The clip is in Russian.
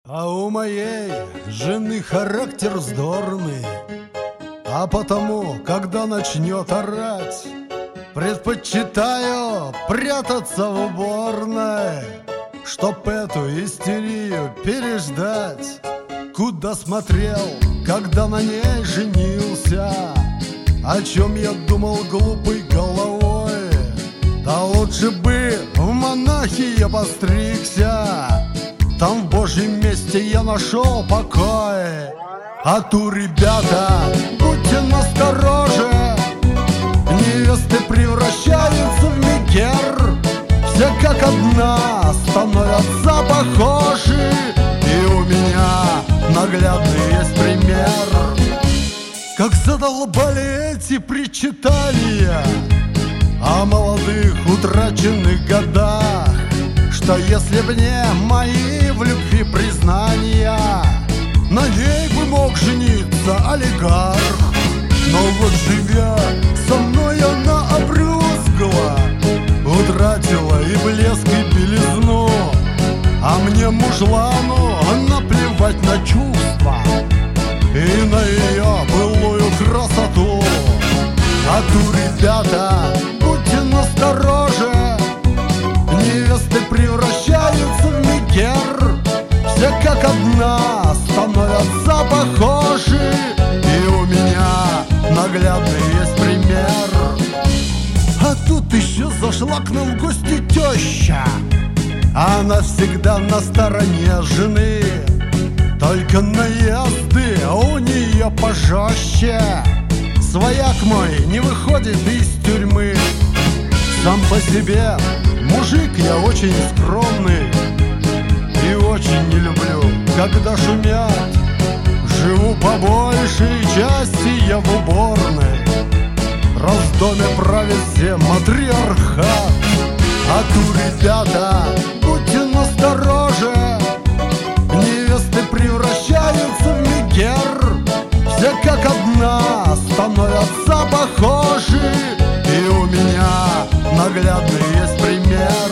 А у моей жены характер вздорный, а потому, когда начнет орать, предпочитаю прятаться в уборной, чтоб эту истерию переждать. Куда смотрел, когда на ней женился, о чем я думал глупой головой? Да лучше бы в монахи я постригся, там в Божьем месте я нашел покой. А ту, ребята, будьте настороже, невесты превращаются в мегер, все как одна становятся похожи, и у меня наглядный есть пример. Как задолбали эти причитания о молодых утраченных годах, что если б не мои в любви признания, на ней бы мог жениться олигарх. Но вот живя со мной она обрюзгла, утратила и блеск, и белизну, а мне, мужлану, наплевать на чувства и на ее былую красоту. А ту, ребята, будьте настороже, невесты превращаются в мегер, все как одна становятся похожи, и у меня наглядный есть пример. А тут еще зашла к нам в гости теща, она всегда на стороне жены, только наезды у нее пожестче. Свояк мой не выходит из тюрьмы, сам по себе мужик я очень скромный, и очень не люблю, когда шумят. Живу по большей части я в уборной, раз в доме правит всем матриархат. А ту, ребята, будьте настороже, невесты превращаются в мегер, все как одна становятся похожи, и у меня наглядный есть пример.